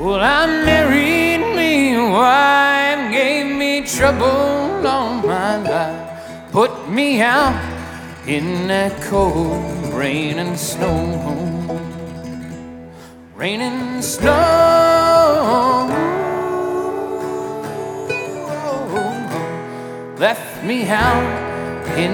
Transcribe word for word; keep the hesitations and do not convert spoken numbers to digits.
Well, I married me a wife, gave me trouble all my life, put me out in that cold rain and snow, rain and snow, left me out in